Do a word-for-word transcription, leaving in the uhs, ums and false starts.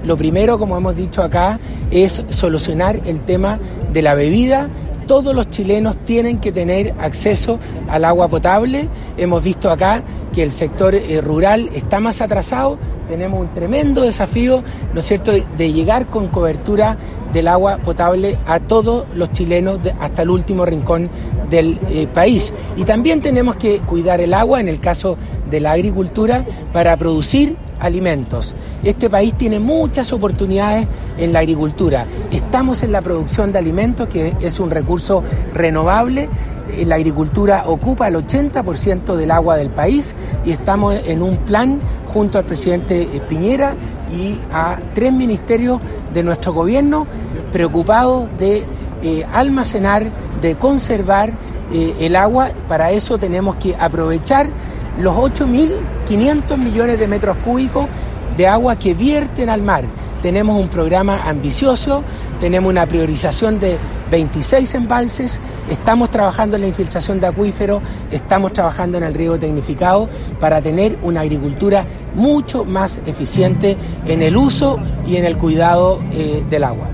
Lo primero, como hemos dicho acá, es solucionar el tema de la bebida. Todos los chilenos tienen que tener acceso al agua potable. Hemos visto acá que el sector eh, rural está más atrasado. Tenemos un tremendo desafío, ¿no es cierto?, de llegar con cobertura del agua potable a todos los chilenos de, hasta el último rincón del eh, país. Y también tenemos que cuidar el agua, en el caso de la agricultura, para producir alimentos. Este país tiene muchas oportunidades en la agricultura. Estamos en la producción de alimentos, que es un recurso renovable. La agricultura ocupa el ochenta por ciento del agua del país y estamos en un plan junto al presidente Piñera y a tres ministerios de nuestro gobierno preocupados de eh, almacenar, de conservar eh, el agua. Para eso tenemos que aprovechar los ocho mil quinientos millones de metros cúbicos de agua que vierten al mar. Tenemos un programa ambicioso, tenemos una priorización de veintiséis embalses, estamos trabajando en la infiltración de acuíferos, estamos trabajando en el riego tecnificado para tener una agricultura mucho más eficiente en el uso y en el cuidado eh, del agua.